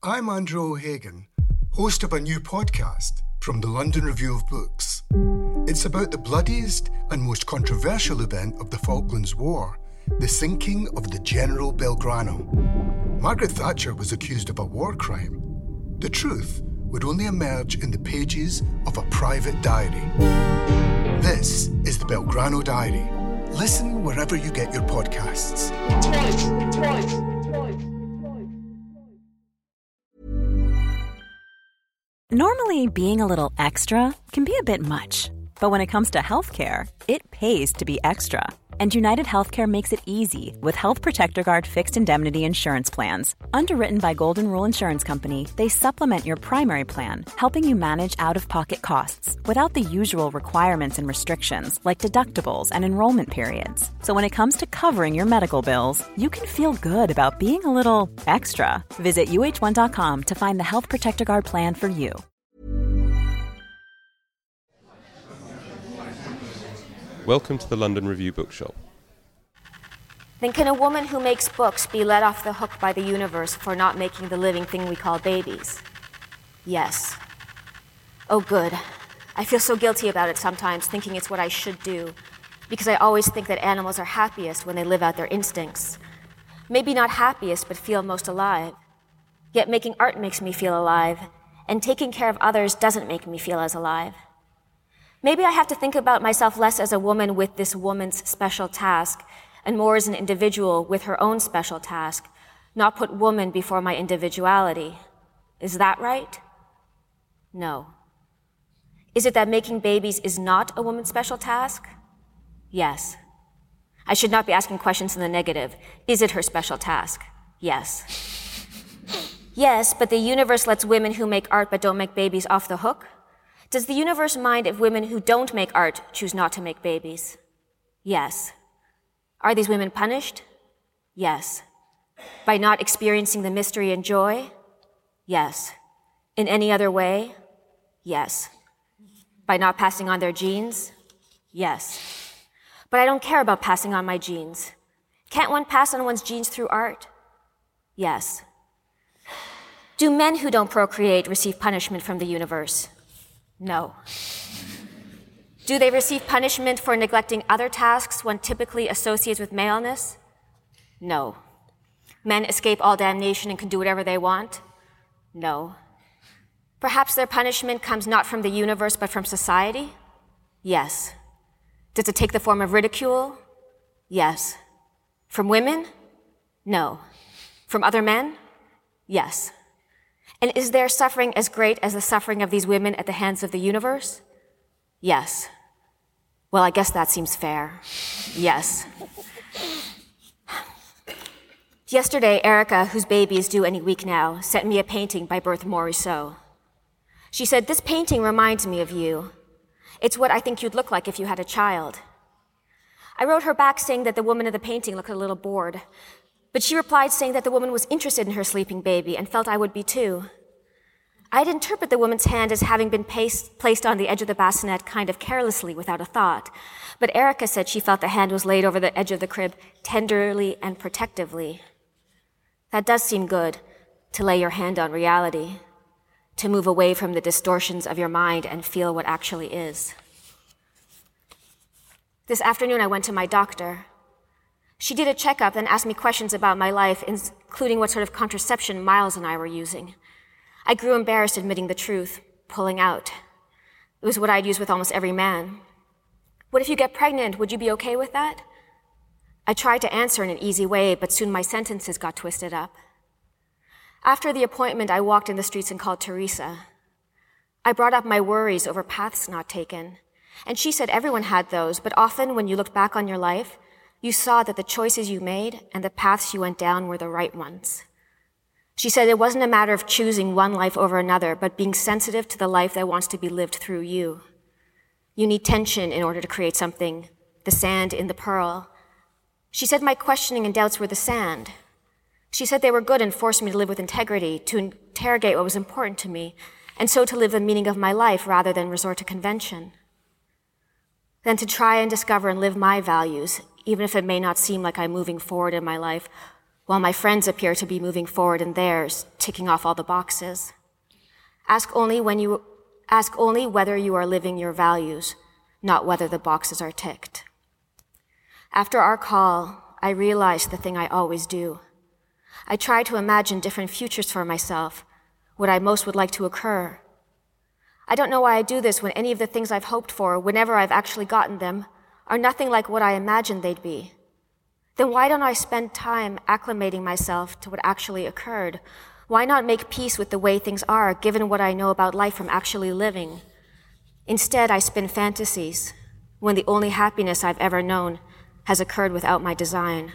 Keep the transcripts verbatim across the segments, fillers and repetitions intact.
I'm Andrew O'Hagan, host of a new podcast from the London Review of Books. It's about the bloodiest and most controversial event of the Falklands War, the sinking of the General Belgrano. Margaret Thatcher was accused of a war crime. The truth would only emerge in the pages of a private diary. This is the Belgrano Diary. Listen wherever you get your podcasts. Twice, twice, twice, twice. Normally, being a little extra can be a bit much. But when it comes to healthcare, it pays to be extra. And United Healthcare makes it easy with Health Protector Guard fixed indemnity insurance plans. Underwritten by Golden Rule Insurance Company, they supplement your primary plan, helping you manage out-of-pocket costs without the usual requirements and restrictions like deductibles and enrollment periods. So when it comes to covering your medical bills, you can feel good about being a little extra. Visit U H one dot com to find the Health Protector Guard plan for you. Welcome to the London Review Bookshop. Then can a woman who makes books be let off the hook by the universe for not making the living thing we call babies? Yes. Oh, good. I feel so guilty about it sometimes, thinking it's what I should do, because I always think that animals are happiest when they live out their instincts. Maybe not happiest, but feel most alive. Yet making art makes me feel alive, and taking care of others doesn't make me feel as alive. Maybe I have to think about myself less as a woman with this woman's special task, and more as an individual with her own special task, not put woman before my individuality. Is that right? No. Is it that making babies is not a woman's special task? Yes. I should not be asking questions in the negative. Is it her special task? Yes. Yes, but the universe lets women who make art but don't make babies off the hook? Does the universe mind if women who don't make art choose not to make babies? Yes. Are these women punished? Yes. By not experiencing the mystery and joy? Yes. In any other way? Yes. By not passing on their genes? Yes. But I don't care about passing on my genes. Can't one pass on one's genes through art? Yes. Do men who don't procreate receive punishment from the universe? No. Do they receive punishment for neglecting other tasks one typically associates with maleness? No. Men escape all damnation and can do whatever they want? No. Perhaps their punishment comes not from the universe but from society? Yes. Does it take the form of ridicule? Yes. From women? No. From other men? Yes. And is their suffering as great as the suffering of these women at the hands of the universe? Yes. Well, I guess that seems fair. Yes. Yesterday, Erica, whose baby is due any week now, sent me a painting by Berthe Morisot. She said, "This painting reminds me of you. It's what I think you'd look like if you had a child." I wrote her back saying that the woman in the painting looked a little bored, but she replied saying that the woman was interested in her sleeping baby and felt I would be too. I'd interpret the woman's hand as having been placed, placed on the edge of the bassinet kind of carelessly without a thought, but Erica said she felt the hand was laid over the edge of the crib tenderly and protectively. That does seem good, to lay your hand on reality, to move away from the distortions of your mind and feel what actually is. This afternoon I went to my doctor. She did a checkup and asked me questions about my life, including what sort of contraception Miles and I were using. I grew embarrassed admitting the truth, pulling out. It was what I'd use with almost every man. What if you get pregnant? Would you be okay with that? I tried to answer in an easy way, but soon my sentences got twisted up. After the appointment, I walked in the streets and called Teresa. I brought up my worries over paths not taken, and she said everyone had those, but often when you looked back on your life, you saw that the choices you made and the paths you went down were the right ones. She said it wasn't a matter of choosing one life over another, but being sensitive to the life that wants to be lived through you. You need tension in order to create something, the sand in the pearl. She said my questioning and doubts were the sand. She said they were good and forced me to live with integrity, to interrogate what was important to me, and so to live the meaning of my life rather than resort to convention. Then to try and discover and live my values, even if it may not seem like I'm moving forward in my life, while my friends appear to be moving forward in theirs, ticking off all the boxes. Ask only when you ask only whether you are living your values, not whether the boxes are ticked. After our call, I realized the thing I always do. I try to imagine different futures for myself, what I most would like to occur. I don't know why I do this when any of the things I've hoped for, whenever I've actually gotten them, are nothing like what I imagined they'd be. Then why don't I spend time acclimating myself to what actually occurred? Why not make peace with the way things are, given what I know about life from actually living? Instead, I spin fantasies, when the only happiness I've ever known has occurred without my design.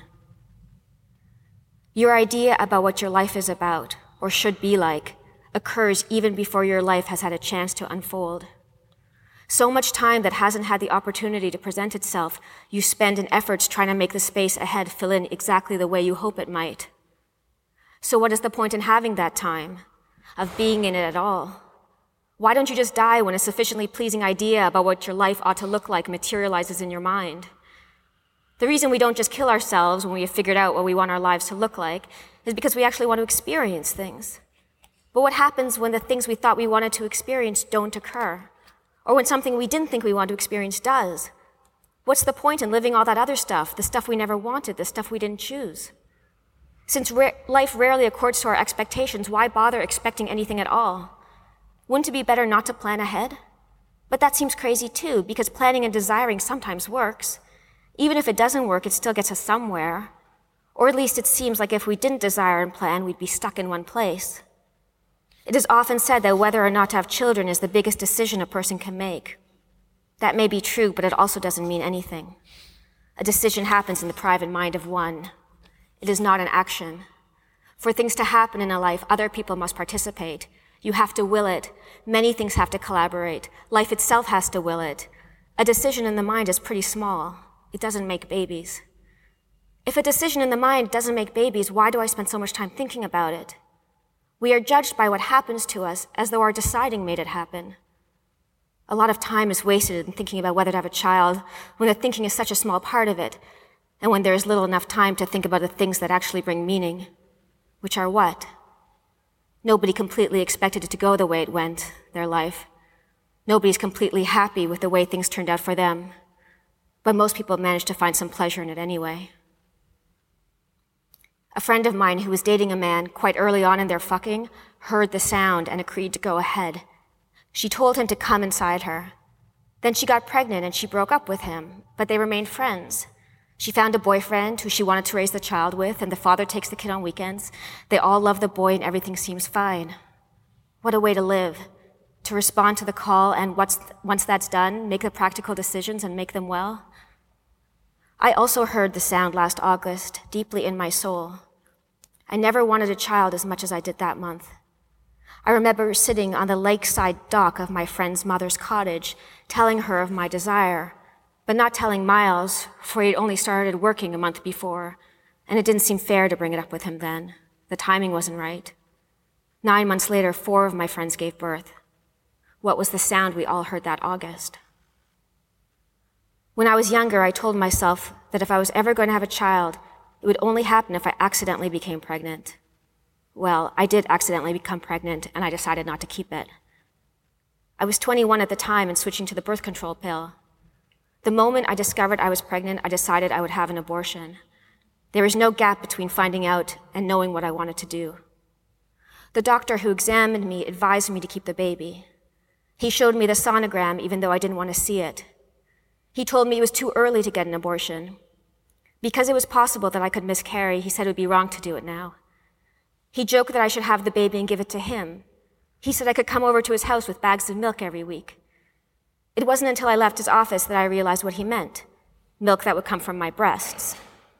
Your idea about what your life is about, or should be like, occurs even before your life has had a chance to unfold. So much time that hasn't had the opportunity to present itself, you spend in efforts trying to make the space ahead fill in exactly the way you hope it might. So what is the point in having that time, of being in it at all? Why don't you just die when a sufficiently pleasing idea about what your life ought to look like materializes in your mind? The reason we don't just kill ourselves when we have figured out what we want our lives to look like is because we actually want to experience things. But what happens when the things we thought we wanted to experience don't occur? Or when something we didn't think we wanted to experience does? What's the point in living all that other stuff, the stuff we never wanted, the stuff we didn't choose? Since ra- life rarely accords to our expectations, why bother expecting anything at all? Wouldn't it be better not to plan ahead? But that seems crazy too, because planning and desiring sometimes works. Even if it doesn't work, it still gets us somewhere. Or at least it seems like if we didn't desire and plan, we'd be stuck in one place. It is often said that whether or not to have children is the biggest decision a person can make. That may be true, but it also doesn't mean anything. A decision happens in the private mind of one. It is not an action. For things to happen in a life, other people must participate. You have to will it. Many things have to collaborate. Life itself has to will it. A decision in the mind is pretty small. It doesn't make babies. If a decision in the mind doesn't make babies, why do I spend so much time thinking about it? We are judged by what happens to us as though our deciding made it happen. A lot of time is wasted in thinking about whether to have a child when the thinking is such a small part of it, and when there is little enough time to think about the things that actually bring meaning, which are what? Nobody completely expected it to go the way it went, their life. Nobody's completely happy with the way things turned out for them, but most people manage to find some pleasure in it anyway. A friend of mine who was dating a man quite early on in their fucking heard the sound and agreed to go ahead. She told him to come inside her. Then she got pregnant and she broke up with him, but they remained friends. She found a boyfriend who she wanted to raise the child with, and the father takes the kid on weekends. They all love the boy and everything seems fine. What a way to live. To respond to the call and once, once that's done, make the practical decisions and make them well. I also heard the sound last August, deeply in my soul. I never wanted a child as much as I did that month. I remember sitting on the lakeside dock of my friend's mother's cottage, telling her of my desire, but not telling Miles, for he'd only started working a month before, and it didn't seem fair to bring it up with him then. The timing wasn't right. Nine months later, four of my friends gave birth. What was the sound we all heard that August? When I was younger, I told myself that if I was ever going to have a child, it would only happen if I accidentally became pregnant. Well, I did accidentally become pregnant, and I decided not to keep it. I was twenty-one at the time and switching to the birth control pill. The moment I discovered I was pregnant, I decided I would have an abortion. There was no gap between finding out and knowing what I wanted to do. The doctor who examined me advised me to keep the baby. He showed me the sonogram even though I didn't want to see it. He told me it was too early to get an abortion. Because it was possible that I could miscarry, he said it would be wrong to do it now. He joked that I should have the baby and give it to him. He said I could come over to his house with bags of milk every week. It wasn't until I left his office that I realized what he meant. Milk that would come from my breasts.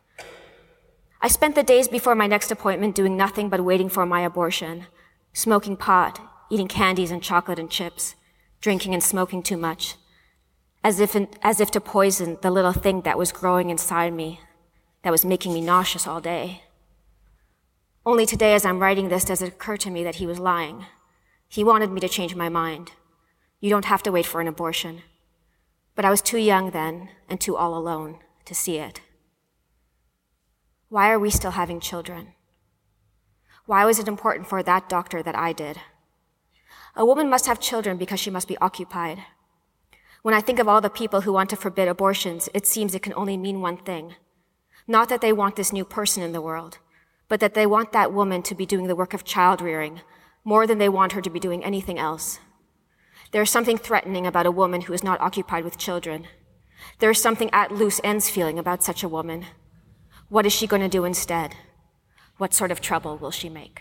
I spent the days before my next appointment doing nothing but waiting for my abortion, smoking pot, eating candies and chocolate and chips, drinking and smoking too much, as if, in, as if to poison the little thing that was growing inside me, that was making me nauseous all day. Only today, as I'm writing this, does it occur to me that he was lying. He wanted me to change my mind. You don't have to wait for an abortion. But I was too young then, and too all alone, to see it. Why are we still having children? Why was it important for that doctor that I did? A woman must have children because she must be occupied. When I think of all the people who want to forbid abortions, it seems it can only mean one thing. Not that they want this new person in the world, but that they want that woman to be doing the work of child-rearing more than they want her to be doing anything else. There is something threatening about a woman who is not occupied with children. There is something at loose ends feeling about such a woman. What is she going to do instead? What sort of trouble will she make?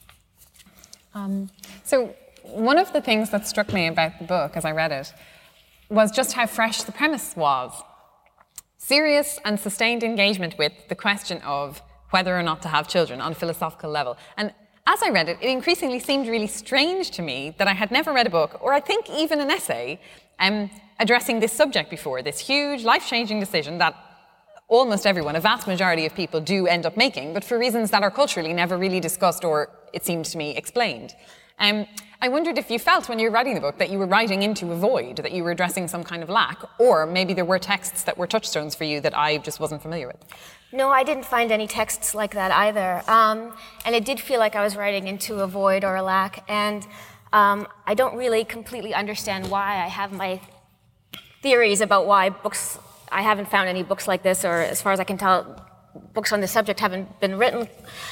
Um, so one of the things that struck me about the book as I read it was just how fresh the premise was. Serious and sustained engagement with the question of whether or not to have children on a philosophical level. And as I read it, it increasingly seemed really strange to me that I had never read a book, or I think even an essay, um, addressing this subject before, this huge, life-changing decision that almost everyone, a vast majority of people, do end up making, but for reasons that are culturally never really discussed or, it seemed to me, explained. Um, I wondered if you felt when you were writing the book that you were writing into a void, that you were addressing some kind of lack, or maybe there were texts that were touchstones for you that I just wasn't familiar with. No, I didn't find any texts like that either. Um, and it did feel like I was writing into a void or a lack. And um, I don't really completely understand why. I have my theories about why books, I haven't found any books like this, or as far as I can tell, books on this subject haven't been written.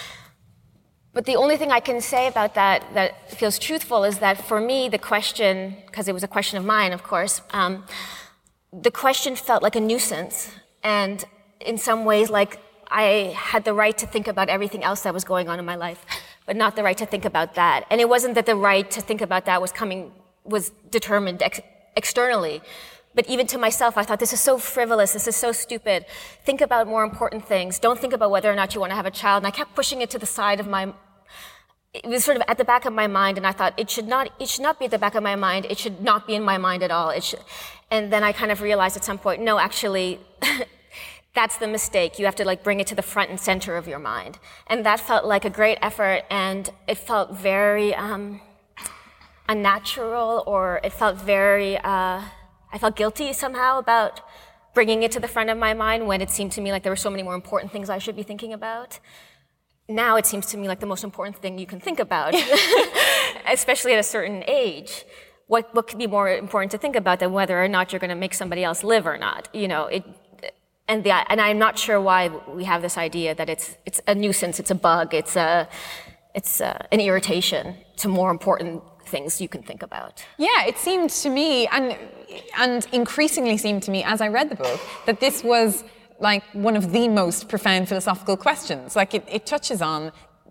But the only thing I can say about that that feels truthful is that for me, the question, because it was a question of mine, of course, um, the question felt like a nuisance. And in some ways, like I had the right to think about everything else that was going on in my life, but not the right to think about that. And it wasn't that the right to think about that was coming, was determined ex- externally. But even to myself, I thought, this is so frivolous, this is so stupid. Think about more important things. Don't think about whether or not you want to have a child. And I kept pushing it to the side of my, it was sort of at the back of my mind, and I thought, it should not, it should not be at the back of my mind, it should not be in my mind at all. It should, and then I kind of realized at some point, no, actually, that's the mistake. You have to like bring it to the front and center of your mind. And that felt like a great effort, and it felt very um, unnatural, or it felt very, uh, I felt guilty somehow about bringing it to the front of my mind when it seemed to me like there were so many more important things I should be thinking about. Now it seems to me like the most important thing you can think about, especially at a certain age. What what could be more important to think about than whether or not you're going to make somebody else live or not? You know, it, and the and I'm not sure why we have this idea that it's it's a nuisance, it's a bug, it's a it's a, an irritation to more important things you can think about. Yeah, it seemed to me, and and increasingly seemed to me as I read the book, that this was like one of the most profound philosophical questions. Like it, it touches on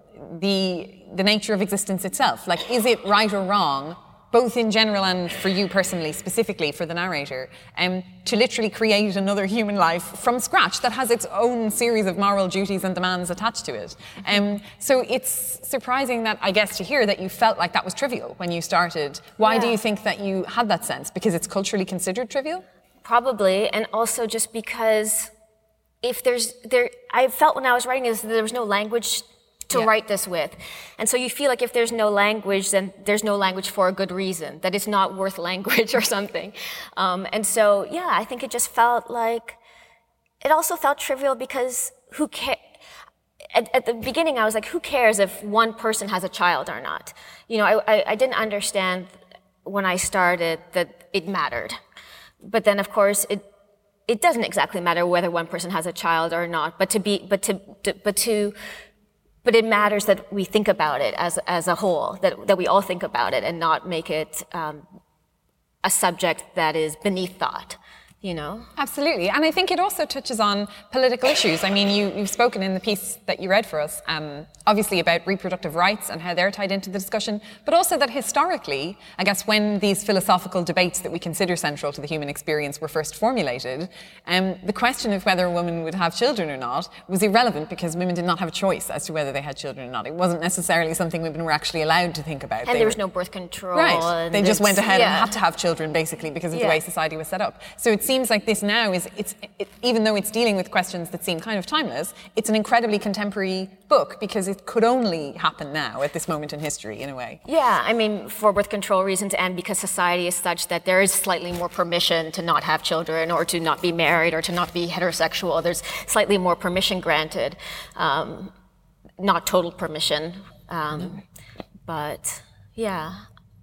the the nature of existence itself. Like, is it right or wrong, both in general and for you personally, specifically for the narrator, um, to literally create another human life from scratch that has its own series of moral duties and demands attached to it. Um, so it's surprising that, I guess, to hear that you felt like that was trivial when you started. Why yeah. do you think that you had that sense? Because it's culturally considered trivial? Probably, and also just because if there's, there, I felt when I was writing this, there was no language to yeah. write this with. And so you feel like if there's no language, then there's no language for a good reason, that it's not worth language or something. Um, and so, yeah, I think it just felt like, it also felt trivial because who cares? At, at the beginning, I was like, who cares if one person has a child or not? You know, I, I, I didn't understand when I started that it mattered. But then, of course, it it doesn't exactly matter whether one person has a child or not. But to be, but to, to but to, but it matters that we think about it as as a whole, that that we all think about it and not make it um, a subject that is beneath thought. You know? Absolutely. And I think it also touches on political issues. I mean, you, you've spoken in the piece that you read for us, um, obviously about reproductive rights and how they're tied into the discussion, but also that historically, I guess when these philosophical debates that we consider central to the human experience were first formulated, um, the question of whether a woman would have children or not was irrelevant because women did not have a choice as to whether they had children or not. It wasn't necessarily something women were actually allowed to think about. And they there was were, no birth control. Right. They just went ahead yeah. and had to have children, basically, because of yeah. the way society was set up. So it seems seems like this now is, it's it, even though it's dealing with questions that seem kind of timeless, it's an incredibly contemporary book because it could only happen now at this moment in history, in a way. Yeah, I mean, for birth control reasons and because society is such that there is slightly more permission to not have children or to not be married or to not be heterosexual. There's slightly more permission granted, um, not total permission, um, but yeah.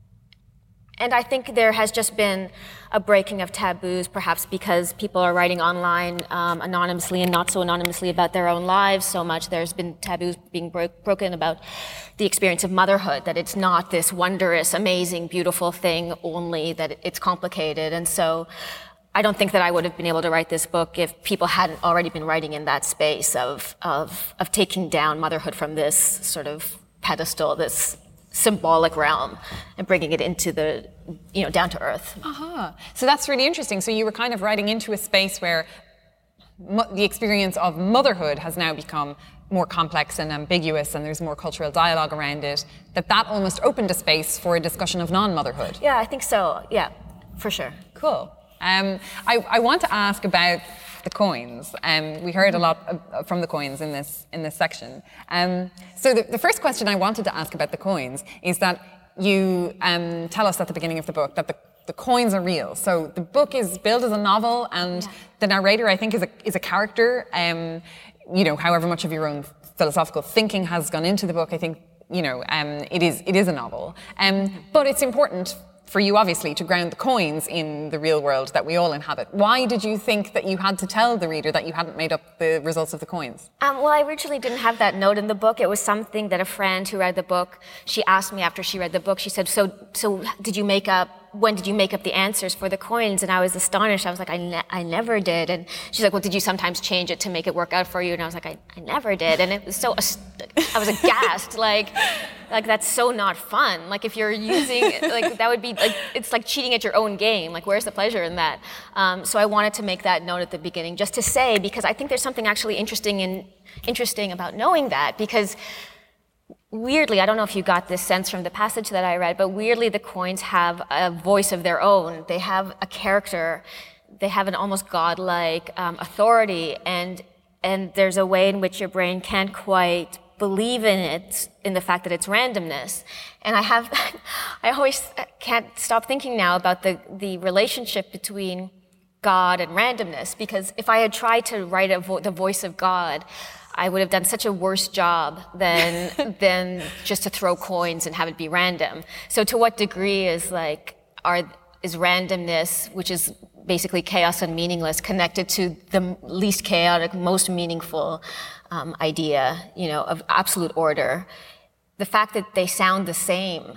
And I think there has just been a breaking of taboos, perhaps because people are writing online um, anonymously and not so anonymously about their own lives so much. There's been taboos being bro- broken about the experience of motherhood, that it's not this wondrous, amazing, beautiful thing only, that it's complicated. And so I don't think that I would have been able to write this book if people hadn't already been writing in that space of, of, of taking down motherhood from this sort of pedestal, this symbolic realm, and bringing it into the, you know, down to earth. Uh-huh. So that's really interesting. So you were kind of writing into a space where mo- the experience of motherhood has now become more complex and ambiguous, and there's more cultural dialogue around it, that that almost opened a space for a discussion of non-motherhood. Yeah, I think so. Yeah, for sure. Cool. Um, I, I want to ask about the coins. Um, we heard a lot uh, from the coins in this in this section. Um, so the, the first question I wanted to ask about the coins is that you um, tell us at the beginning of the book that the, the coins are real. So the book is billed as a novel, and yeah. the narrator, I think, is a is a character. Um, you know, however much of your own philosophical thinking has gone into the book, I think, you know, um, it is it is a novel. Um, but it's important for you, obviously, to ground the coins in the real world that we all inhabit. Why did you think that you had to tell the reader that you hadn't made up the results of the coins? Um, well, I originally didn't have that note in the book. It was something that a friend who read the book, she asked me after she read the book, she said, so so did you make up, when did you make up the answers for the coins? And I was astonished. I was like, I, ne- I never did. And she's like, well, did you sometimes change it to make it work out for you? And I was like, I, I never did. And it was so, I was aghast. like, like that's so not fun. Like if you're using, like that would be like, it's like cheating at your own game. Like where's the pleasure in that? Um, so I wanted to make that note at the beginning just to say, because I think there's something actually interesting in, interesting about knowing that, because weirdly, I don't know if you got this sense from the passage that I read, but weirdly the coins have a voice of their own. They have a character. They have an almost godlike um, authority, and and there's a way in which your brain can't quite believe in it, in the fact that it's randomness. And I have, I always can't stop thinking now about the, the relationship between God and randomness, because if I had tried to write a vo- the voice of God, I would have done such a worse job than than just to throw coins and have it be random. So to what degree is like are is randomness, which is basically chaos and meaningless, connected to the least chaotic, most meaningful um, idea, you know, of absolute order? The fact that they sound the same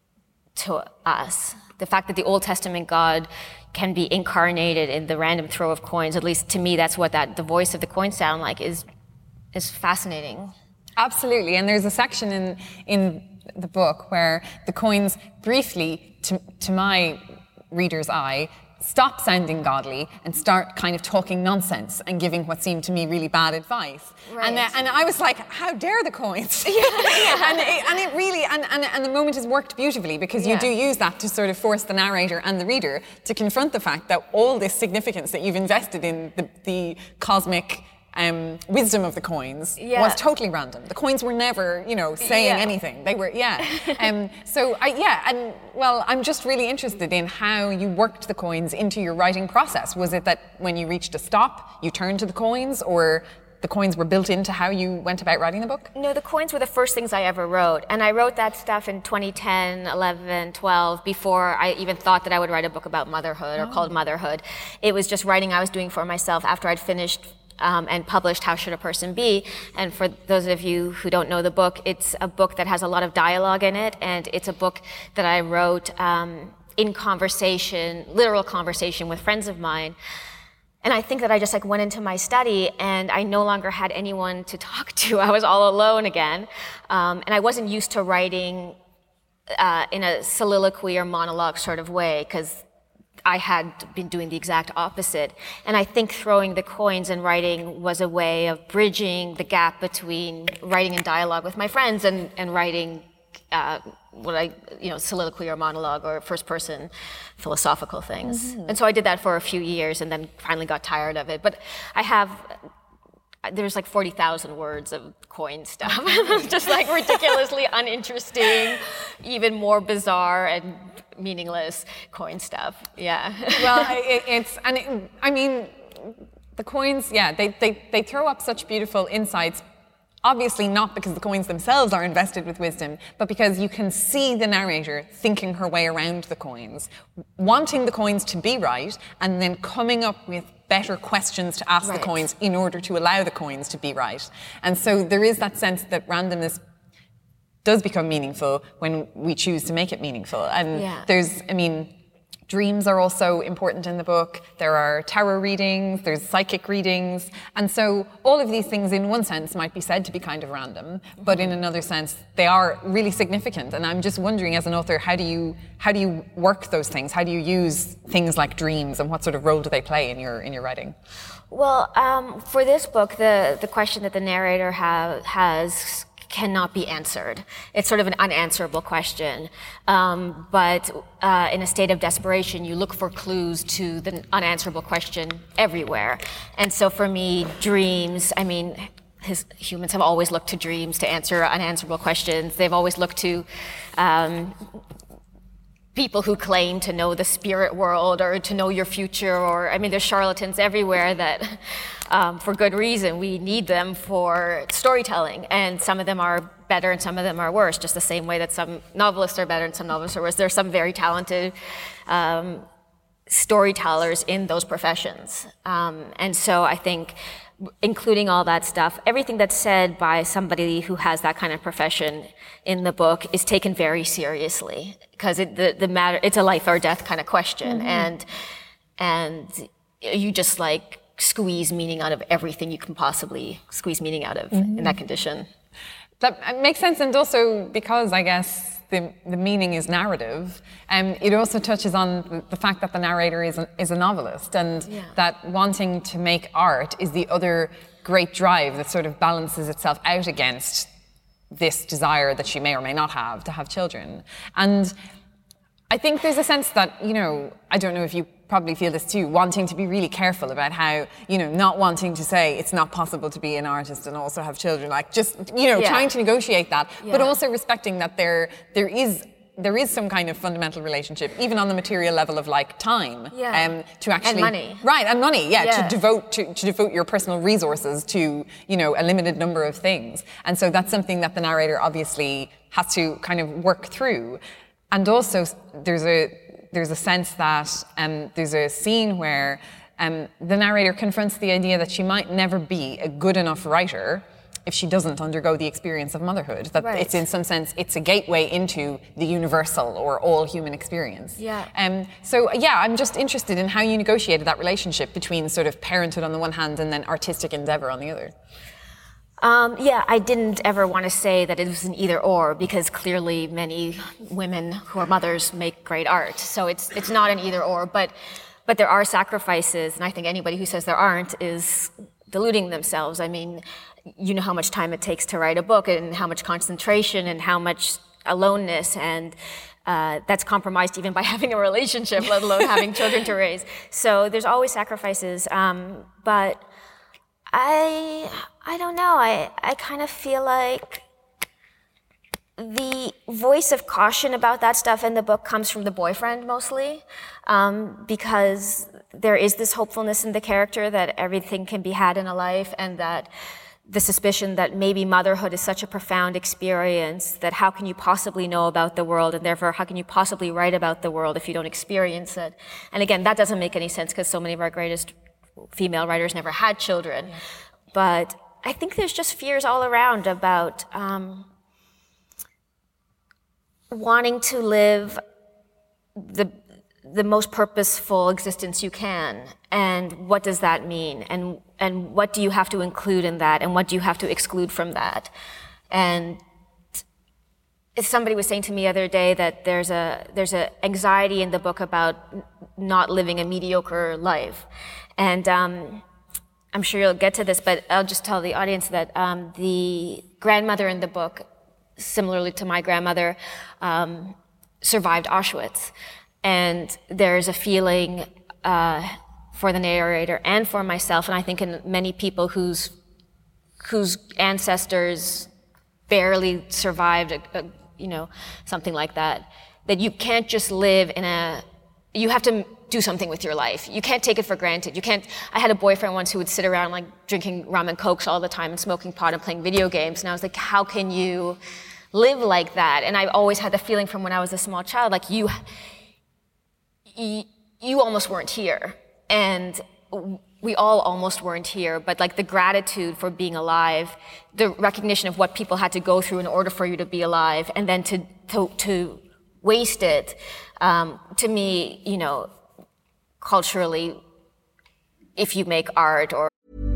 to us, the fact that the Old Testament God can be incarnated in the random throw of coins, at least to me, that's what that the voice of the coin sound like is. is fascinating. Absolutely, and there's a section in in the book where the coins briefly, to, to my reader's eye, stop sounding godly and start kind of talking nonsense and giving what seemed to me really bad advice. Right. And, uh, and I was like, how dare the coins? Yeah, yeah. and, it, and it really, and, and, and the moment has worked beautifully, because you yeah. do use that to sort of force the narrator and the reader to confront the fact that all this significance that you've invested in the, the cosmic Um, wisdom of the coins yeah. was totally random. The coins were never, you know, saying yeah. anything. They were, yeah. um, so, I, yeah, and well, I'm just really interested in how you worked the coins into your writing process. Was it that when you reached a stop, you turned to the coins, or the coins were built into how you went about writing the book? No, the coins were the first things I ever wrote. And I wrote that stuff in twenty ten, eleven, twelve, before I even thought that I would write a book about motherhood or oh. called Motherhood. It was just writing I was doing for myself after I'd finished Um, and published How Should a Person Be? And for those of you who don't know the book, it's a book that has a lot of dialogue in it, and it's a book that I wrote um, in conversation, literal conversation with friends of mine. And I think that I just like went into my study, and I no longer had anyone to talk to. I was all alone again, um, and I wasn't used to writing uh, in a soliloquy or monologue sort of way, because I had been doing the exact opposite. And I think throwing the coins and writing was a way of bridging the gap between writing in dialogue with my friends and, and writing uh, what I, you know, soliloquy or monologue or first person philosophical things. Mm-hmm. And so I did that for a few years and then finally got tired of it. But I have, there's like forty thousand words of coin stuff. Just like ridiculously uninteresting, even more bizarre and meaningless coin stuff. Yeah. Well, it, it's, and it, I mean, the coins, yeah, they, they, they throw up such beautiful insights. Obviously not because the coins themselves are invested with wisdom, but because you can see the narrator thinking her way around the coins, wanting the coins to be right, and then coming up with better questions to ask right. the coins in order to allow the coins to be right. And so there is that sense that randomness does become meaningful when we choose to make it meaningful. And yeah. there's, I mean, dreams are also important in the book. There are tarot readings, there's psychic readings. And so all of these things in one sense might be said to be kind of random, but in another sense, they are really significant. And I'm just wondering as an author, how do you how do you work those things? How do you use things like dreams and what sort of role do they play in your in your writing? Well, um, for this book, the, the question that the narrator ha- has cannot be answered. It's sort of an unanswerable question. Um, but uh, in a state of desperation, you look for clues to the unanswerable question everywhere. And so for me, dreams, I mean, his, humans have always looked to dreams to answer unanswerable questions. They've always looked to um, people who claim to know the spirit world or to know your future, or, I mean, there's charlatans everywhere that, um, for good reason, we need them for storytelling. And some of them are better and some of them are worse, just the same way that some novelists are better and some novelists are worse. There's some very talented um, storytellers in those professions. Um, and so I think including all that stuff, everything that's said by somebody who has that kind of profession in the book is taken very seriously, because it, the, the matter, it's a life or death kind of question. Mm-hmm. And, and you just like squeeze meaning out of everything you can possibly squeeze meaning out of mm-hmm. in that condition. That makes sense. And also because I guess the, the meaning is narrative, and um, it also touches on the fact that the narrator is a, is a novelist, and yeah. that wanting to make art is the other great drive that sort of balances itself out against this desire that she may or may not have to have children. And I think there's a sense that, you know, I don't know if you probably feel this too, wanting to be really careful about how, you know, not wanting to say it's not possible to be an artist and also have children, like just, you know, yeah. trying to negotiate that, yeah. but also respecting that there there is there is some kind of fundamental relationship, even on the material level of like time, yeah. um, to actually... And money. Right, and money, yeah, yeah. to devote to, to devote your personal resources to, you know, a limited number of things. And so that's something that the narrator obviously has to kind of work through. And also there's a there's a sense that um, there's a scene where um, the narrator confronts the idea that she might never be a good enough writer if she doesn't undergo the experience of motherhood. That right. it's in some sense, it's a gateway into the universal or all human experience. Yeah. Um, so yeah, I'm just interested in how you negotiated that relationship between sort of parenthood on the one hand and then artistic endeavor on the other. Um, yeah, I didn't ever want to say that it was an either or, because clearly many women who are mothers make great art. So it's it's not an either or, but but there are sacrifices, and I think anybody who says there aren't is deluding themselves. I mean, you know how much time it takes to write a book, and how much concentration, and how much aloneness, and uh, that's compromised even by having a relationship, let alone having children to raise. So there's always sacrifices, um, but I I don't know. I, I kind of feel like the voice of caution about that stuff in the book comes from the boyfriend mostly, um, because there is this hopefulness in the character that everything can be had in a life, and that the suspicion that maybe motherhood is such a profound experience that how can you possibly know about the world, and therefore how can you possibly write about the world if you don't experience it? And again, that doesn't make any sense because so many of our greatest female writers never had children. Yeah. But I think there's just fears all around about um, wanting to live the the most purposeful existence you can, and what does that mean, and and what do you have to include in that, and what do you have to exclude from that. And somebody was saying to me the other day that there's a there's a anxiety in the book about not living a mediocre life, and um, I'm sure you'll get to this, but I'll just tell the audience that um, the grandmother in the book similarly to my grandmother, um, survived Auschwitz. And there's a feeling uh, for the narrator and for myself, and I think in many people whose whose ancestors barely survived, a, a, you know, something like that, that you can't just live in a, you have to do something with your life. You can't take it for granted. You can't, I had a boyfriend once who would sit around like drinking rum and cokes all the time and smoking pot and playing video games, and I was like, how can you live like that? And I always had the feeling from when I was a small child, like you, you, you almost weren't here. And we all almost weren't here, but like the gratitude for being alive, the recognition of what people had to go through in order for you to be alive, and then to to, to waste it, um, to me, you know, culturally, if you make art or...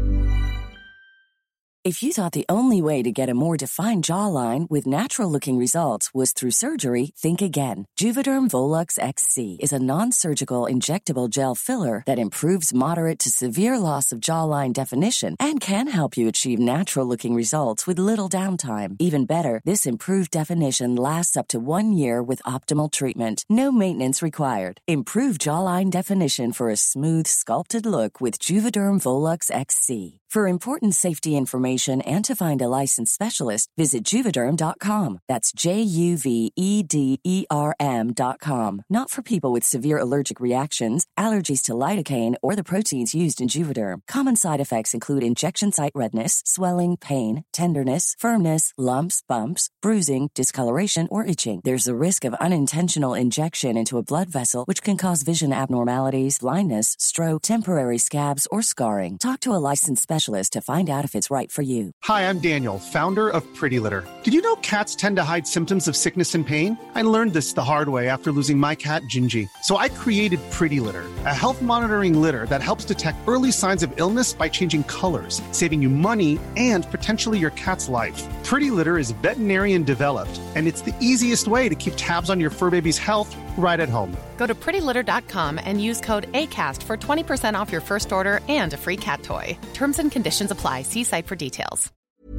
If you thought the only way to get a more defined jawline with natural-looking results was through surgery, think again. Juvederm Volux X C is a non-surgical injectable gel filler that improves moderate to severe loss of jawline definition and can help you achieve natural-looking results with little downtime. Even better, this improved definition lasts up to one year with optimal treatment. No maintenance required. Improve jawline definition for a smooth, sculpted look with Juvederm Volux X C. For important safety information and to find a licensed specialist, visit Juvederm dot com. That's J U V E D E R M dot com. Not for people with severe allergic reactions, allergies to lidocaine, or the proteins used in Juvederm. Common side effects include injection site redness, swelling, pain, tenderness, firmness, lumps, bumps, bruising, discoloration, or itching. There's a risk of unintentional injection into a blood vessel, which can cause vision abnormalities, blindness, stroke, temporary scabs, or scarring. Talk to a licensed specialist to find out if it's right for you. Hi, I'm Daniel, founder of Pretty Litter. Did you know cats tend to hide symptoms of sickness and pain? I learned this the hard way after losing my cat, Gingy. So I created Pretty Litter, a health monitoring litter that helps detect early signs of illness by changing colors, saving you money and potentially your cat's life. Pretty Litter is veterinarian developed, and it's the easiest way to keep tabs on your fur baby's health right at home. Go to pretty litter dot com and use code ACAST for twenty percent off your first order and a free cat toy. Terms and conditions apply. See site for details.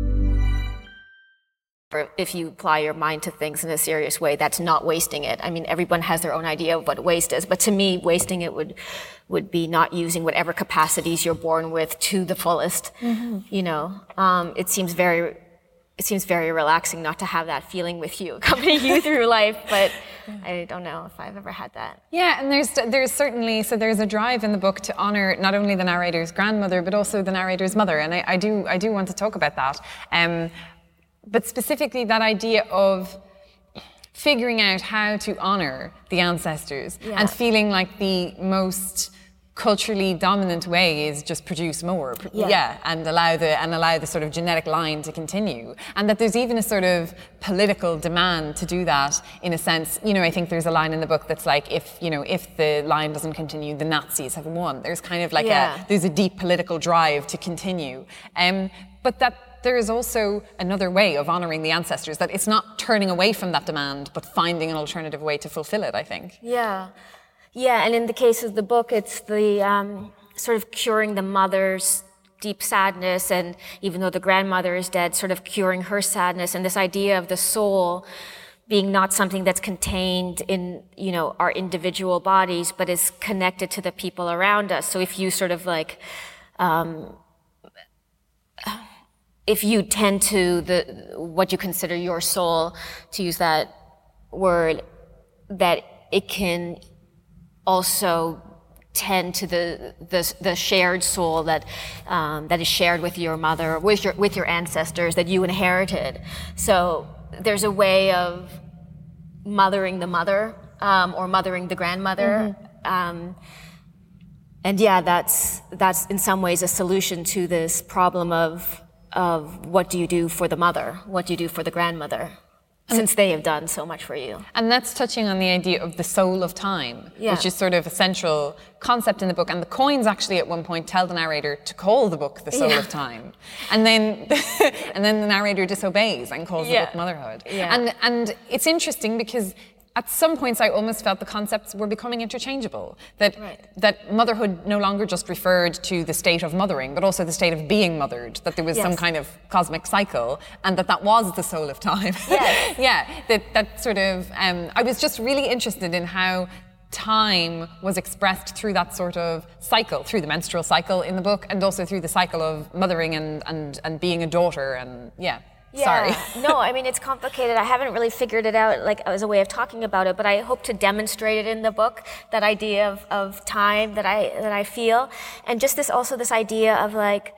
If you apply your mind to things in a serious way, that's not wasting it. I mean, everyone has their own idea of what waste is, but to me, wasting it would would be not using whatever capacities you're born with to the fullest. Mm-hmm. You know, um, it seems very it seems very relaxing not to have that feeling with you, accompanying you through life, but I don't know if I've ever had that. Yeah, and there's there's certainly, so there's a drive in the book to honour not only the narrator's grandmother, but also the narrator's mother, and I, I do I do want to talk about that. Um, but specifically that idea of figuring out how to honour the ancestors, yeah, and feeling like the most culturally dominant way is just produce more, yeah. yeah, and allow the and allow the sort of genetic line to continue, and that there's even a sort of political demand to do that in a sense. You know, I think there's a line in the book that's like, if you know, if the line doesn't continue, the Nazis have won. There's kind of like yeah. a there's a deep political drive to continue, um, but that there is also another way of honouring the ancestors. That it's not turning away from that demand, but finding an alternative way to fulfil it. I think. Yeah. Yeah, and in the case of the book, it's the um, sort of curing the mother's deep sadness, and even though the grandmother is dead, sort of curing her sadness, and this idea of the soul being not something that's contained in, you know, our individual bodies, but is connected to the people around us. So if you sort of like, um, if you tend to the what you consider your soul, to use that word, that it can also tend to the the, the shared soul that um, that is shared with your mother, with your with your ancestors that you inherited. So there's a way of mothering the mother um, or mothering the grandmother, mm-hmm. um, and yeah, that's that's in some ways a solution to this problem of of what do you do for the mother, what do you do for the grandmother, since they have done so much for you. And that's touching on the idea of the soul of time, yeah. which is sort of a central concept in the book. And the coins actually at one point tell the narrator to call the book The Soul yeah. of Time. And then and then the narrator disobeys and calls yeah. the book Motherhood. Yeah. And and it's interesting because at some points I almost felt the concepts were becoming interchangeable. That Right. that motherhood no longer just referred to the state of mothering, but also the state of being mothered. That there was Yes. some kind of cosmic cycle, and that that was the soul of time. Yes. yeah. That that sort of. Um, I was just really interested in how time was expressed through that sort of cycle, through the menstrual cycle in the book, and also through the cycle of mothering and and and being a daughter. And yeah. Yeah. Sorry. No, I mean, it's complicated. I haven't really figured it out, like, as a way of talking about it, but I hope to demonstrate it in the book, that idea of, of time that I, that I feel. And just this, also this idea of, like,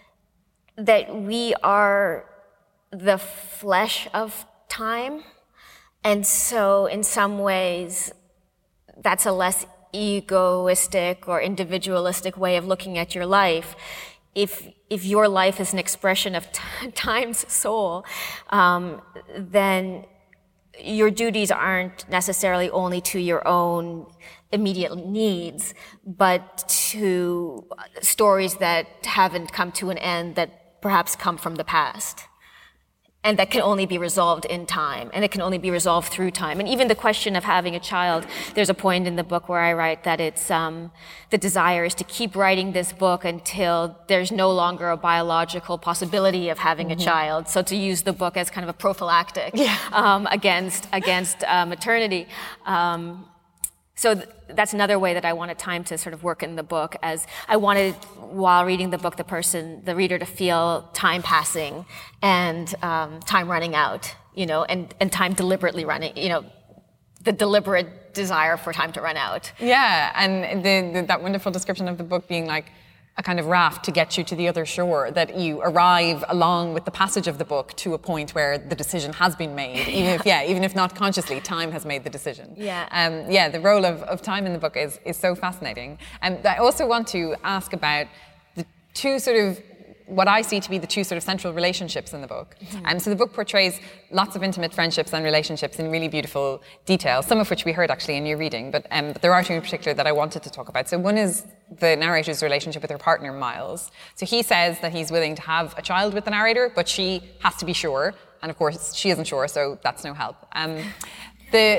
that we are the flesh of time. And so, in some ways, that's a less egoistic or individualistic way of looking at your life. If if your life is an expression of t- time's soul, um, then your duties aren't necessarily only to your own immediate needs, but to stories that haven't come to an end, that perhaps come from the past, and that can only be resolved in time, and it can only be resolved through time. And even the question of having a child, there's a point in the book where I write that it's um, the desire is to keep writing this book until there's no longer a biological possibility of having mm-hmm. a child. So to use the book as kind of a prophylactic yeah. um, against against uh, maternity. Um, So th- that's another way that I wanted time to sort of work in the book, as I wanted, while reading the book, the person, the reader, to feel time passing and um, time running out, you know, and, and time deliberately running, you know, the deliberate desire for time to run out. Yeah, and the, the, that wonderful description of the book being like a kind of raft to get you to the other shore, that you arrive along with the passage of the book to a point where the decision has been made, even if, yeah, even if not consciously, time has made the decision. Yeah. Um, yeah, the role of, of time in the book is, is so fascinating. And I also want to ask about the two sort of, what I see to be the two sort of central relationships in the book. And mm-hmm. um, so the book portrays lots of intimate friendships and relationships in really beautiful detail, some of which we heard actually in your reading, but, um, but there are two in particular that I wanted to talk about. So one is the narrator's relationship with her partner, Miles. So he says that he's willing to have a child with the narrator, but she has to be sure, and of course she isn't sure, so that's no help. Um, the,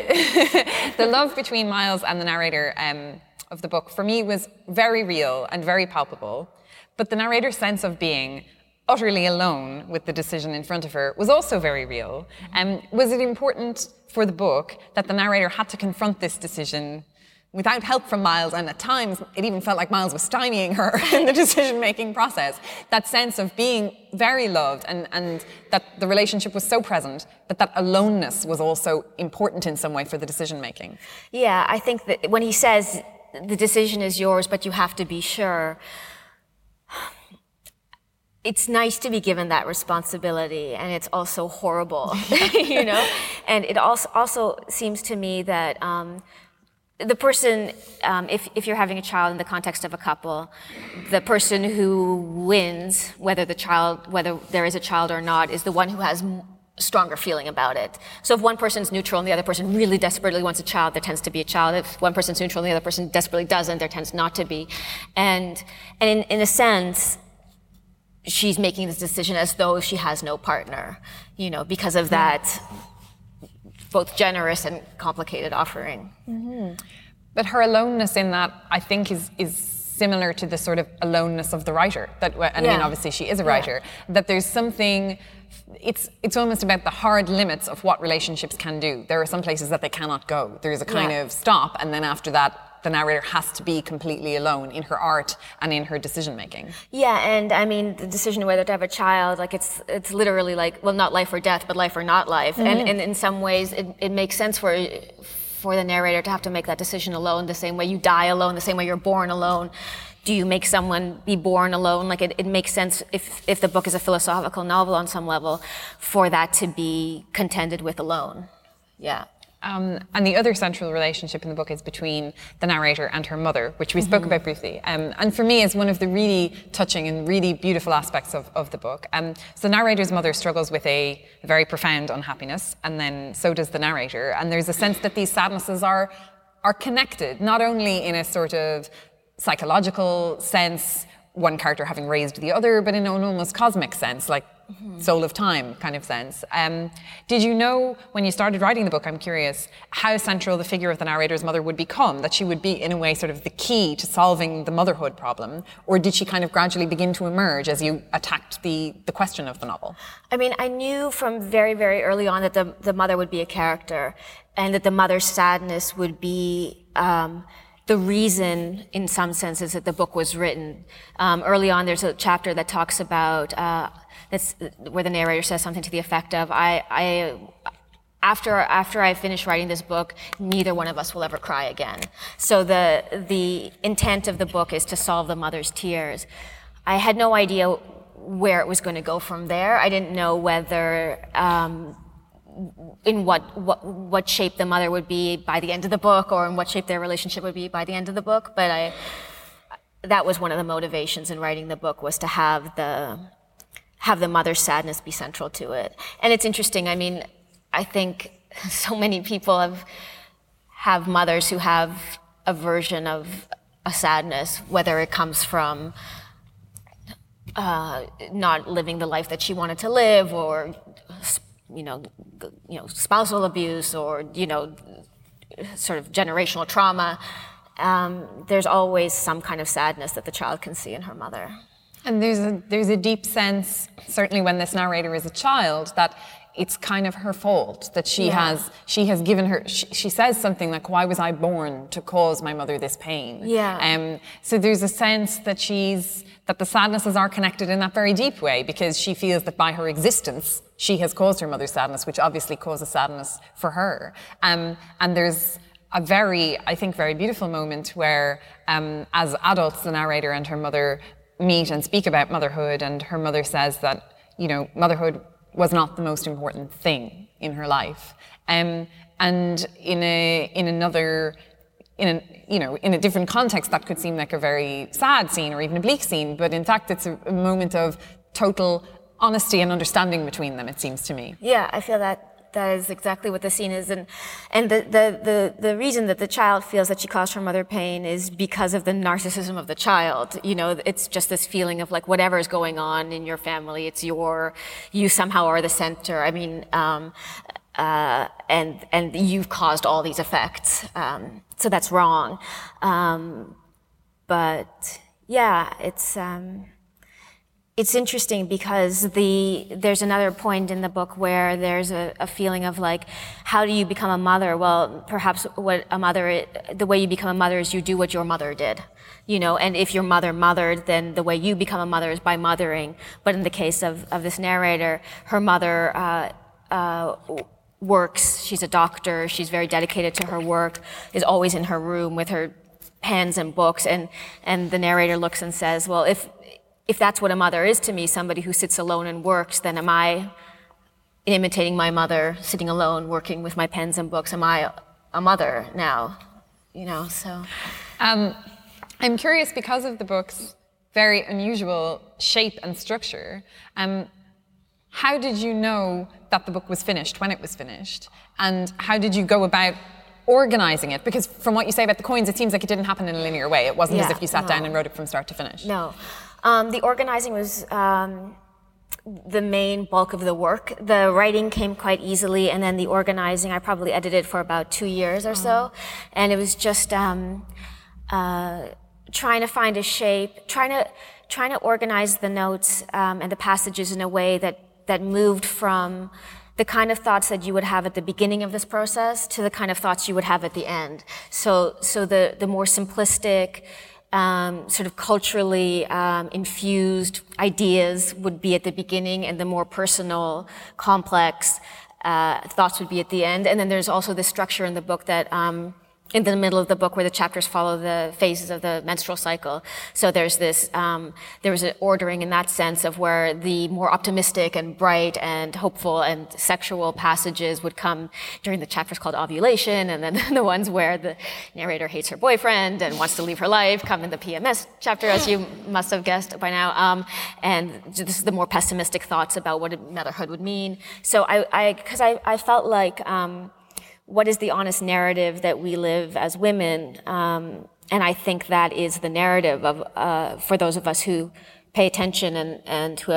the love between Miles and the narrator um, of the book, for me, was very real and very palpable. But the narrator's sense of being utterly alone with the decision in front of her was also very real. Um, was it important for the book that the narrator had to confront this decision without help from Miles, and at times it even felt like Miles was stymieing her in the decision-making process? That sense of being very loved, and, and that the relationship was so present, but that aloneness was also important in some way for the decision-making. Yeah, I think that when he says the decision is yours, but you have to be sure, it's nice to be given that responsibility, and it's also horrible, you know? And it also also seems to me that um, the person, um, if, if you're having a child in the context of a couple, the person who wins, whether the child, whether there is a child or not, is the one who has m- stronger feeling about it. So if one person's neutral and the other person really desperately wants a child, there tends to be a child. If one person's neutral and the other person desperately doesn't, there tends not to be. And, and in, in a sense, she's making this decision as though she has no partner, you know, because of that both generous and complicated offering. Mm-hmm. But her aloneness in that, I think, is is similar to the sort of aloneness of the writer. That, and yeah. I mean, obviously she is a writer. Yeah. That there's something, it's it's almost about the hard limits of what relationships can do. There are some places that they cannot go. There's a kind yeah. of stop, and then after that, the narrator has to be completely alone in her art and in her decision-making. Yeah, and I mean, the decision whether to have a child, like it's it's literally like, well, not life or death, but life or not life. Mm-hmm. And, and in some ways, it, it makes sense for for the narrator to have to make that decision alone, the same way you die alone, the same way you're born alone. Do you make someone be born alone? Like, it, it makes sense, if, if the book is a philosophical novel on some level, for that to be contended with alone. Yeah. Um, and the other central relationship in the book is between the narrator and her mother, which we mm-hmm. spoke about briefly. Um, and for me, is one of the really touching and really beautiful aspects of, of the book. Um, so the narrator's mother struggles with a very profound unhappiness, and then so does the narrator. And there's a sense that these sadnesses are are connected, not only in a sort of psychological sense, one character having raised the other, but in an almost cosmic sense, like mm-hmm. soul of time kind of sense. Um, did you know when you started writing the book, I'm curious, how central the figure of the narrator's mother would become, that she would be in a way sort of the key to solving the motherhood problem, or did she kind of gradually begin to emerge as you attacked the, the question of the novel? I mean, I knew from very, very early on that the, the mother would be a character, and that the mother's sadness would be um, the reason, in some senses, that the book was written. Um, early on, there's a chapter that talks about, uh, that's where the narrator says something to the effect of, I, I, after, after I finish writing this book, neither one of us will ever cry again. So the, the intent of the book is to solve the mother's tears. I had no idea where it was going to go from there. I didn't know whether, um, in what, what what shape the mother would be by the end of the book, or in what shape their relationship would be by the end of the book. But I, that was one of the motivations in writing the book, was to have the have the mother's sadness be central to it. And it's interesting. I mean, I think so many people have have mothers who have a version of a sadness, whether it comes from uh, not living the life that she wanted to live, or you know, you know, spousal abuse, or, you know, sort of generational trauma. Um, there's always some kind of sadness that the child can see in her mother. And there's a, there's a deep sense, certainly when this narrator is a child, that it's kind of her fault, that she yeah. has she has given her, she, she says something like, why was I born to cause my mother this pain? Yeah. Um, so there's a sense that she's, that the sadnesses are connected in that very deep way, because she feels that by her existence, she has caused her mother's sadness, which obviously causes sadness for her. Um, and there's a very, I think, very beautiful moment where, um, as adults, the narrator and her mother meet and speak about motherhood, and her mother says that, you know, motherhood was not the most important thing in her life. Um, and in a in another, in a, you know, in a different context, that could seem like a very sad scene or even a bleak scene, but in fact, it's a, a moment of total honesty and understanding between them, it seems to me. Yeah, I feel that that is exactly what the scene is, and and the, the, the, the reason that the child feels that she caused her mother pain is because of the narcissism of the child. You know, it's just this feeling of like, whatever is going on in your family, it's your, you somehow are the center. I mean, um, uh, and and you've caused all these effects, um, so that's wrong. Um, but yeah, it's. Um, It's interesting because the there's another point in the book where there's a, a feeling of like, how do you become a mother? Well, perhaps what a mother, the way you become a mother is you do what your mother did, you know. And if your mother mothered, then the way you become a mother is by mothering. But in the case of of this narrator, her mother uh, uh, works. She's a doctor. She's very dedicated to her work. Is always in her room with her pens and books. And and the narrator looks and says, well, if If that's what a mother is to me, somebody who sits alone and works, then am I imitating my mother, sitting alone, working with my pens and books? Am I a mother now? You know, so. Um, I'm curious, because of the book's very unusual shape and structure, um, how did you know that the book was finished when it was finished? And how did you go about organizing it? Because from what you say about the coins, it seems like it didn't happen in a linear way. It wasn't yeah, as if you sat no. down and wrote it from start to finish. No. Um, the organizing was um, the main bulk of the work. The writing came quite easily, and then the organizing, I probably edited for about two years or so. And it was just um, uh, trying to find a shape, trying to trying to organize the notes um, and the passages in a way that, that moved from the kind of thoughts that you would have at the beginning of this process to the kind of thoughts you would have at the end. So, so the, the more simplistic, Um, sort of culturally um, infused ideas would be at the beginning, and the more personal, complex uh, thoughts would be at the end. And then there's also this structure in the book that um, in the middle of the book where the chapters follow the phases of the menstrual cycle. So there's this, um, there was an ordering in that sense of where the more optimistic and bright and hopeful and sexual passages would come during the chapters called ovulation, and then the ones where the narrator hates her boyfriend and wants to leave her life come in the P M S chapter, as you must have guessed by now. Um, and this is the more pessimistic thoughts about what motherhood would mean. So I, I, cause I, I felt like, um, what is the honest narrative that we live as women? Um, and I think that is the narrative of uh, for those of us who pay attention and, and who have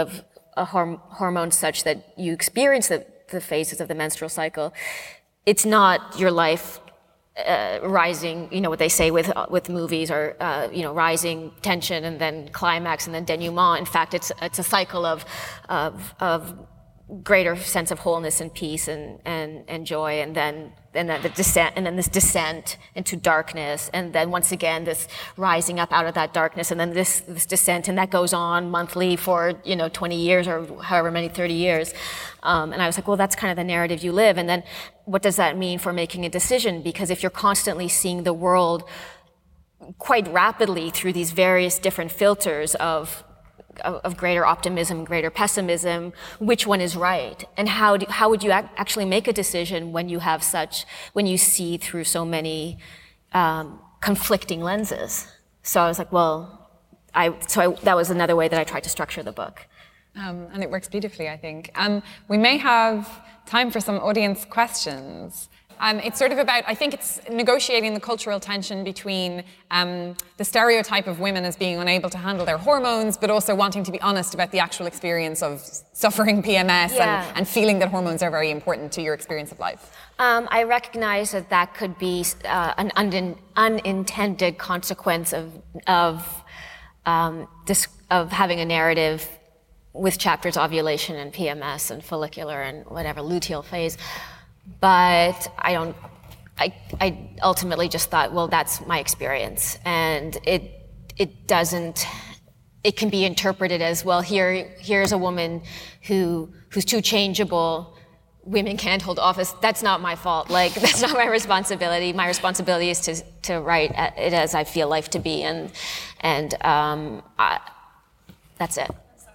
a horm- hormone such that you experience the, the phases of the menstrual cycle, it's not your life uh, rising, you know, what they say with with movies, or, uh, you know, rising tension and then climax and then denouement. In fact, it's it's a cycle of of, of greater sense of wholeness and peace and, and, and joy, and then and then the descent, and then this descent into darkness, and then once again this rising up out of that darkness, and then this this descent, and that goes on monthly for, you know, twenty years or however many, thirty years. Um, and I was like, well, that's kind of the narrative you live. And then what does that mean for making a decision? Because if you're constantly seeing the world quite rapidly through these various different filters of of greater optimism, greater pessimism, which one is right? And how do, how would you ac- actually make a decision when you have such, when you see through so many um, conflicting lenses? So I was like, well, I, so I, that was another way that I tried to structure the book. Um, and it works beautifully, I think. Um, we may have time for some audience questions. Um, it's sort of about, I think it's negotiating the cultural tension between um, the stereotype of women as being unable to handle their hormones, but also wanting to be honest about the actual experience of suffering P M S, yeah. and, and feeling that hormones are very important to your experience of life. Um, I recognize that that could be uh, an un- unintended consequence of of um, this, of having a narrative with chapters ovulation and P M S and follicular and whatever luteal phase. But I don't, I, I ultimately just thought, well, that's my experience. And it it doesn't, it can be interpreted as, well, here here's a woman who who's too changeable, women can't hold office. That's not my fault. Like, that's not my responsibility. My responsibility is to to write it as I feel life to be. And, and um, I, that's it.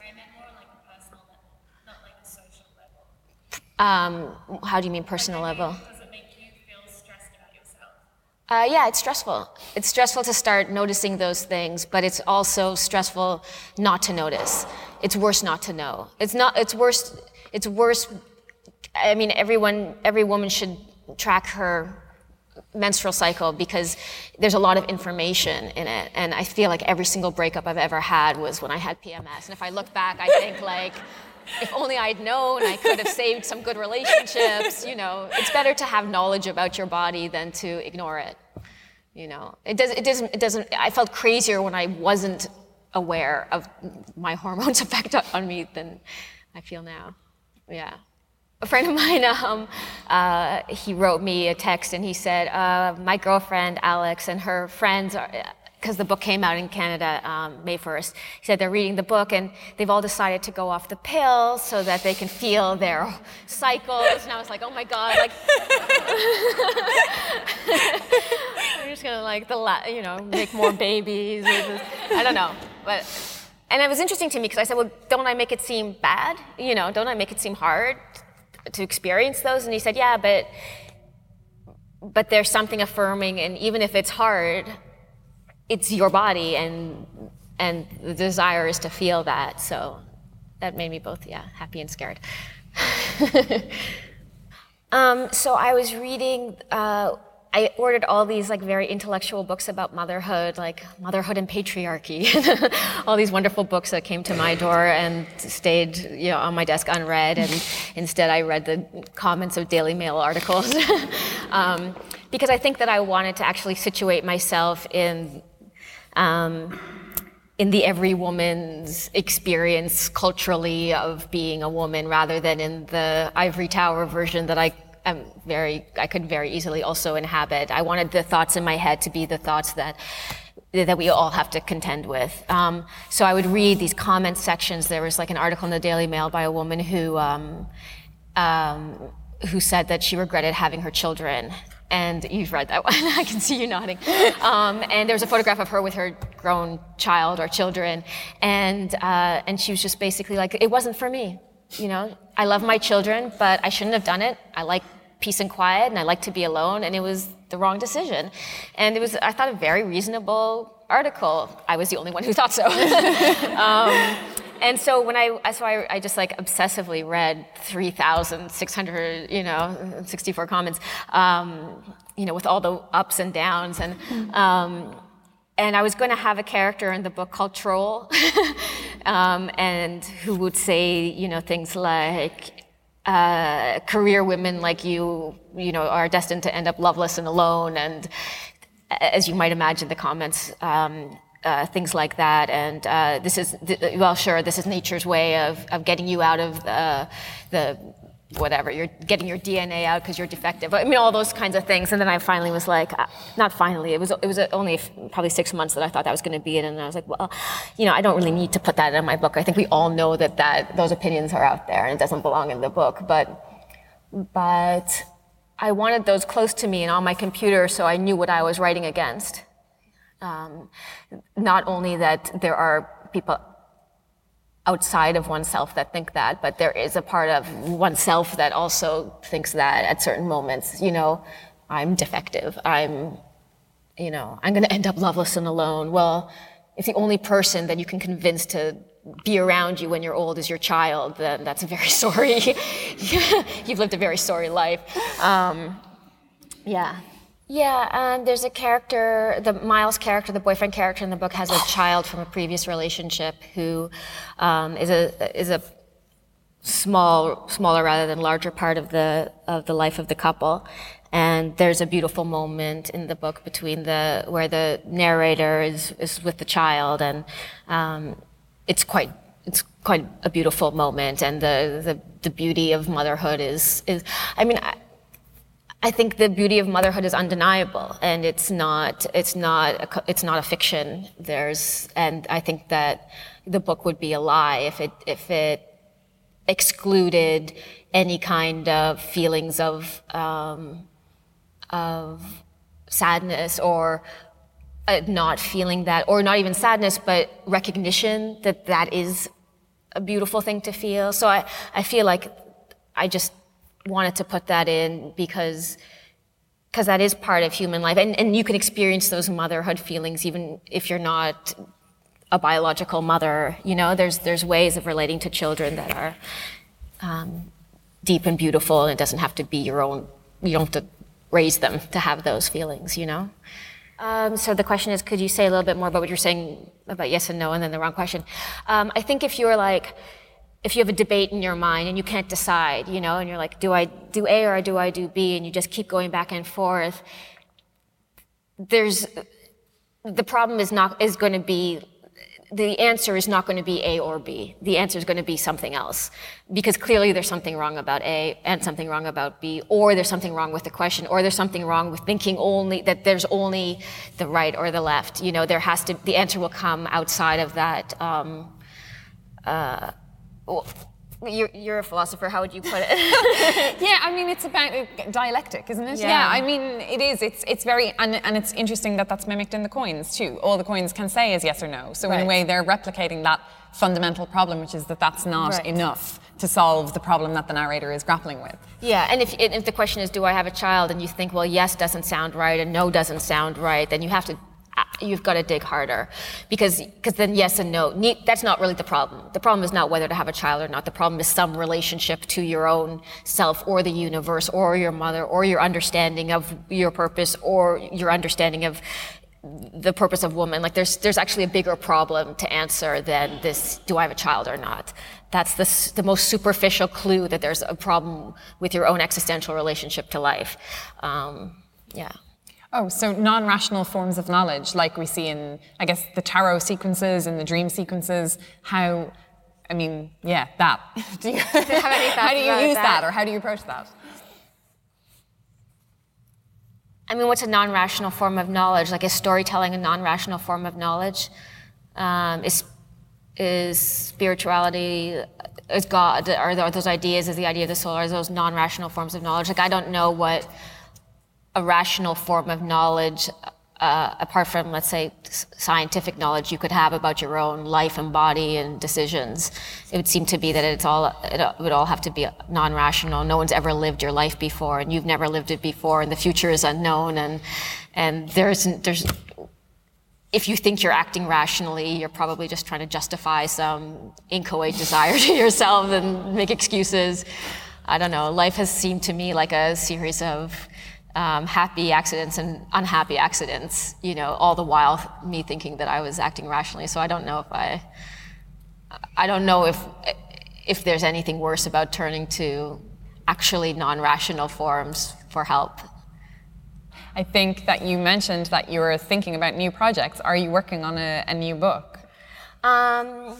Um, how do you mean personal level? Does it make you feel stressed about yourself? Uh, yeah, it's stressful. It's stressful to start noticing those things, but it's also stressful not to notice. It's worse not to know. It's not. It's worse. It's worse. I mean, everyone, every woman should track her menstrual cycle because there's a lot of information in it, and I feel like every single breakup I've ever had was when I had P M S. And if I look back, I think like, if only I'd known, I could have saved some good relationships. You know, it's better to have knowledge about your body than to ignore it. You know, it does. It doesn't. It doesn't. I felt crazier when I wasn't aware of my hormones' effect on me than I feel now. Yeah. A friend of mine, um, uh, he wrote me a text and he said, uh, my girlfriend Alex and her friends are. Because the book came out in Canada um, May first. He said they're reading the book and they've all decided to go off the pill so that they can feel their cycles. And I was like, oh my God, like, I'm just gonna like, the la- you know, make more babies. I don't know, but, and it was interesting to me because I said, well, don't I make it seem bad? You know, don't I make it seem hard to experience those? And he said, yeah, but, but there's something affirming, and even if it's hard, it's your body, and and the desire is to feel that. So that made me both, yeah, happy and scared. um, so I was reading, uh, I ordered all these like very intellectual books about motherhood, like Motherhood and Patriarchy, all these wonderful books that came to my door and stayed, you know, on my desk unread, and instead I read the comments of Daily Mail articles. um, because I think that I wanted to actually situate myself in Um, in the every woman's experience culturally of being a woman, rather than in the ivory tower version that I am very, I could very easily also inhabit. I wanted the thoughts in my head to be the thoughts that that we all have to contend with. Um, so I would read these comment sections. There was like an article in the Daily Mail by a woman who um, um, who said that she regretted having her children. And you've read that one. I can see you nodding. Um, and there was a photograph of her with her grown child or children, and uh, and she was just basically like, it wasn't for me. You know, I love my children, but I shouldn't have done it. I like peace and quiet, and I like to be alone, and it was the wrong decision. And it was, I thought, a very reasonable article. I was the only one who thought so. um, And so when I, so I, I just like obsessively read three thousand six hundred, you know, sixty-four comments, um, you know, with all the ups and downs. And, um, and I was going to have a character in the book called Troll, um, and who would say, you know, things like, uh, career women like you, you know, are destined to end up loveless and alone, and as you might imagine, the comments, um, uh, things like that, and uh, this is, well, sure, this is nature's way of, of getting you out of uh, the whatever, you're getting your D N A out because you're defective. I mean, all those kinds of things. And then I finally was like, not finally, it was it was only probably six months that I thought that was going to be it. And I was like, well, you know, I don't really need to put that in my book. I think we all know that, that those opinions are out there and it doesn't belong in the book. But, but I wanted those close to me and on my computer so I knew what I was writing against. Um, not only that there are people outside of oneself that think that, but there is a part of oneself that also thinks that at certain moments, you know, I'm defective, I'm, you know, I'm gonna end up loveless and alone. Well, if the only person that you can convince to be around you when you're old is your child, then that's a very sorry, you've lived a very sorry life. Um, yeah. Yeah, and there's a character, the Miles character, the boyfriend character in the book has a child from a previous relationship who um, is a is a small, smaller rather than larger part of the of the life of the couple. And there's a beautiful moment in the book between the where the narrator is is with the child, and um, it's quite it's quite a beautiful moment. And the the, the beauty of motherhood is is I mean. I, I think the beauty of motherhood is undeniable, and it's not, it's not, a, it's not a fiction. There's, and I think that the book would be a lie if it, if it excluded any kind of feelings of, um, of sadness or uh, not feeling that, or not even sadness, but recognition that that is a beautiful thing to feel. So I, I feel like I just wanted to put that in because because that is part of human life, and, and you can experience those motherhood feelings even if you're not a biological mother. You know, there's there's ways of relating to children that are um, deep and beautiful, and it doesn't have to be your own. You don't have to raise them to have those feelings. You know. Um, so the question is, could you say a little bit more about what you're saying about yes and no, and then the wrong question? Um, I think if you're like. If you have a debate in your mind and you can't decide, you know, and you're like, do I do A or do I do B? And you just keep going back and forth. There's, the problem is not, is going to be, the answer is not going to be A or B. The answer is going to be something else. Because clearly there's something wrong about A and something wrong about B, or there's something wrong with the question, or there's something wrong with thinking only, that there's only the right or the left. You know, there has to, the answer will come outside of that, um, uh, Well, you're, you're a philosopher, how would you put it? Yeah, I mean, it's about dialectic, isn't it? Yeah, yeah I mean, it is. It's it's very, and, and it's interesting that that's mimicked in the coins, too. All the coins can say is yes or no. So right. In a way, they're replicating that fundamental problem, which is that that's not right. enough to solve the problem that the narrator is grappling with. Yeah, and if, if the question is, do I have a child? And you think, well, yes doesn't sound right and no doesn't sound right, then you have to you've got to dig harder, because because then yes and no, that's not really the problem. The problem is not whether to have a child or not. The problem is some relationship to your own self or the universe or your mother or your understanding of your purpose or your understanding of the purpose of woman. Like there's there's actually a bigger problem to answer than this, do I have a child or not? That's the, the most superficial clue that there's a problem with your own existential relationship to life. Um, yeah. Oh, so non-rational forms of knowledge, like we see in, I guess, the tarot sequences and the dream sequences, how, I mean, yeah, that. Do you, have any thoughts how do you use that? that, or how do you approach that? I mean, what's a non-rational form of knowledge? Like, is storytelling a non-rational form of knowledge? Um, is, is spirituality, is God, are those ideas, is the idea of the soul, are those non-rational forms of knowledge? Like, I don't know what a rational form of knowledge, uh, apart from, let's say, scientific knowledge you could have about your own life and body and decisions. It would seem to be that it's all, it would all have to be non-rational. No one's ever lived your life before, and you've never lived it before, and the future is unknown, and and there's there's if you think you're acting rationally, you're probably just trying to justify some inchoate desire to yourself and make excuses. I don't know. Life has seemed to me like a series of um, happy accidents and unhappy accidents, you know, all the while me thinking that I was acting rationally. So I don't know if I, I don't know if, if there's anything worse about turning to actually non-rational forms for help. I think that you mentioned that you were thinking about new projects. Are you working on a, a new book? Um,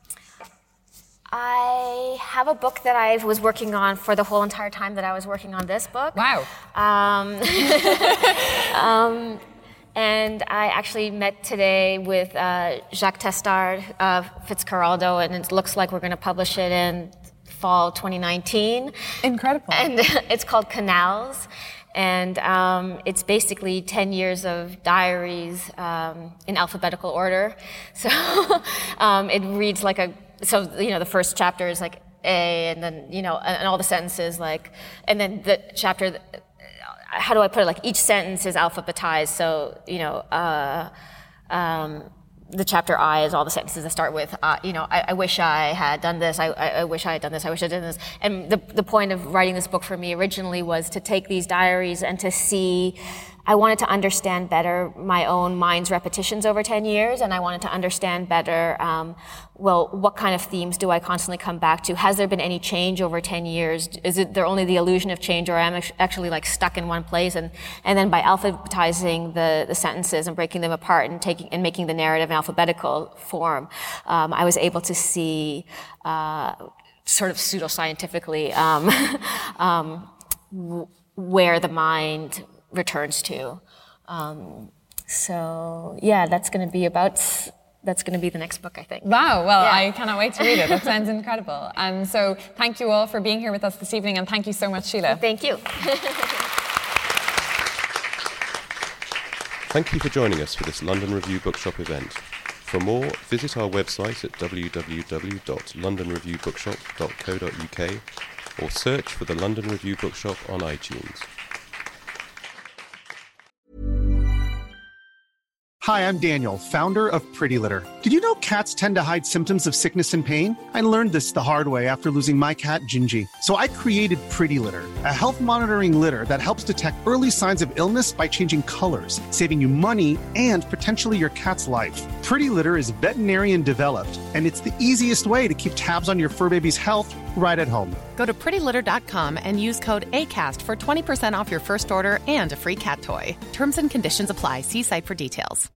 I have a book that I was working on for the whole entire time that I was working on this book. Wow. Um, um, and I actually met today with uh, Jacques Testard of Fitzcarraldo, and it looks like we're going to publish it in fall twenty nineteen. Incredible. And it's called Canals. And um, it's basically ten years of diaries um, in alphabetical order. So um, it reads like a, so, you know, the first chapter is like A, and then, you know, and, and all the sentences like, and then the chapter, how do I put it? Like each sentence is alphabetized. So, you know, uh, um, the chapter I is all the sentences that start with, uh, you know, I, I wish I had done this, I, I, I wish I had done this, I wish I had done this. And the, the point of writing this book for me originally was to take these diaries and to see, I wanted to understand better my own mind's repetitions over ten years, and I wanted to understand better, um, well, what kind of themes do I constantly come back to? Has there been any change over ten years? Is it there only the illusion of change, or am I actually like stuck in one place? And and then by alphabetizing the, the sentences and breaking them apart and taking and making the narrative in alphabetical form, um, I was able to see uh, sort of pseudoscientifically um, um, w- where the mind returns to. Um, so yeah, that's going to be about, that's going to be the next book, I think. Wow, well, yeah. I cannot wait to read it. That sounds incredible. And so thank you all for being here with us this evening, and thank you so much, Sheila. Thank you. Thank you for joining us for this London Review Bookshop event. For more, visit our website at w w w dot london review bookshop dot co dot u k or search for the London Review Bookshop on iTunes. Hi, I'm Daniel, founder of Pretty Litter. Did you know cats tend to hide symptoms of sickness and pain? I learned this the hard way after losing my cat, Gingy. So I created Pretty Litter, a health monitoring litter that helps detect early signs of illness by changing colors, saving you money and potentially your cat's life. Pretty Litter is veterinarian developed, and it's the easiest way to keep tabs on your fur baby's health right at home. Go to pretty litter dot com and use code ACAST for twenty percent off your first order and a free cat toy. Terms and conditions apply. See site for details.